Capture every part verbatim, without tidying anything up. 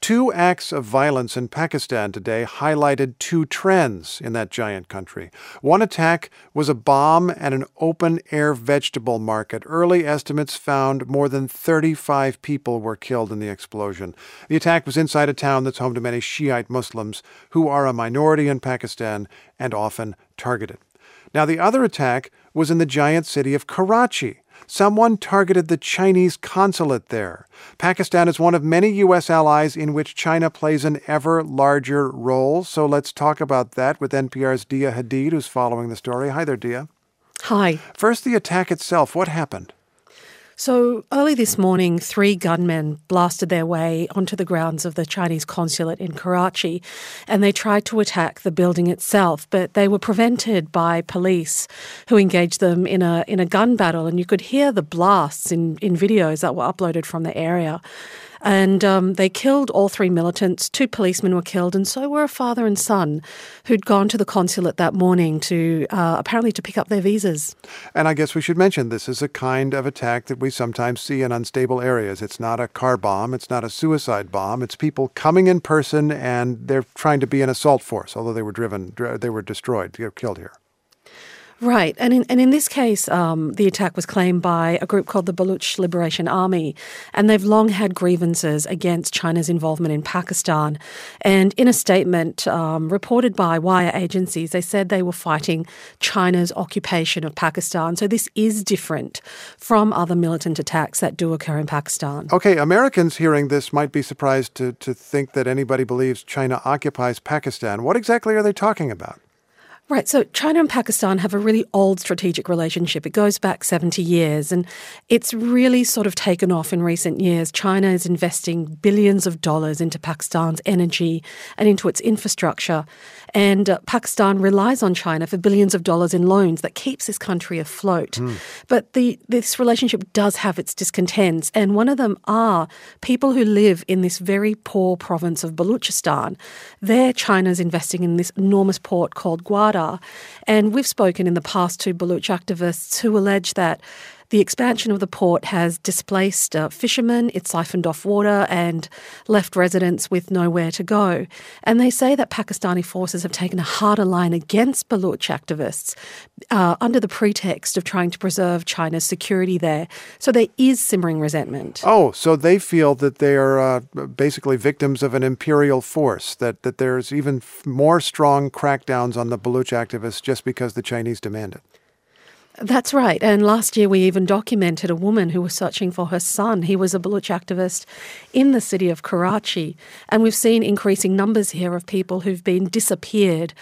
Two acts of violence in Pakistan today highlighted two trends in that giant country. One attack was a bomb at an open-air vegetable market. Early estimates found more than thirty-five people were killed in the explosion. The attack was inside a town that's home to many Shiite Muslims who are a minority in Pakistan and often targeted. Now, the other attack was in the giant city of Karachi. Someone targeted the Chinese consulate there. Pakistan is one of many U S allies in which China plays an ever larger role. So let's talk about that with N P R's Dia Hadid, who's following the story. Hi there, Dia. Hi. First, the attack itself. What happened? So early this morning, three gunmen blasted their way onto the grounds of the Chinese consulate in Karachi, and they tried to attack the building itself, but they were prevented by police who engaged them in a in a gun battle, and you could hear the blasts in, in videos that were uploaded from the area. And um, they killed all three militants. Two policemen were killed, and so were a father and son who'd gone to the consulate that morning to uh, apparently to pick up their visas. And I guess we should mention this is a kind of attack that we sometimes see in unstable areas. It's not a car bomb. It's not a suicide bomb. It's people coming in person, and they're trying to be an assault force, although they were driven, they were destroyed, they were killed here. Right. And in, and in this case, um, the attack was claimed by a group called the Baluch Liberation Army, and they've long had grievances against China's involvement in Pakistan. And in a statement um, reported by wire agencies, they said they were fighting China's occupation of Pakistan. So this is different from other militant attacks that do occur in Pakistan. Okay, Americans hearing this might be surprised to, to think that anybody believes China occupies Pakistan. What exactly are they talking about? Right. So China and Pakistan have a really old strategic relationship. It goes back seventy years, and it's really sort of taken off in recent years. China is investing billions of dollars into Pakistan's energy and into its infrastructure. And uh, Pakistan relies on China for billions of dollars in loans that keeps this country afloat. Mm. But the this relationship does have its discontents, and one of them are people who live in this very poor province of Baluchistan. There, China's investing in this enormous port called Gwadar. And we've spoken in the past to Baluch activists who allege that the expansion of the port has displaced uh, fishermen, it's siphoned off water and left residents with nowhere to go. And they say that Pakistani forces have taken a harder line against Baluch activists uh, under the pretext of trying to preserve China's security there. So there is simmering resentment. Oh, so they feel that they are uh, basically victims of an imperial force, that, that there's even f- more strong crackdowns on the Baluch activists just because the Chinese demand it. That's right. And last year we even documented a woman who was searching for her son. He was a Baluch activist in the city of Karachi. And we've seen increasing numbers here of people who've been disappeared,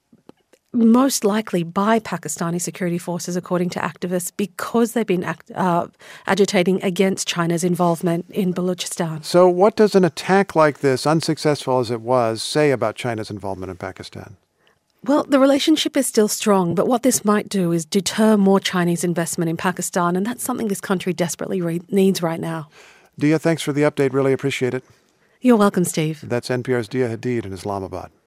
most likely by Pakistani security forces, according to activists, because they've been act, uh, agitating against China's involvement in Baluchistan. So what does an attack like this, unsuccessful as it was, say about China's involvement in Pakistan? Well, the relationship is still strong, but what this might do is deter more Chinese investment in Pakistan, and that's something this country desperately re- needs right now. Dia, thanks for the update. Really appreciate it. You're welcome, Steve. That's N P R's Dia Hadid in Islamabad.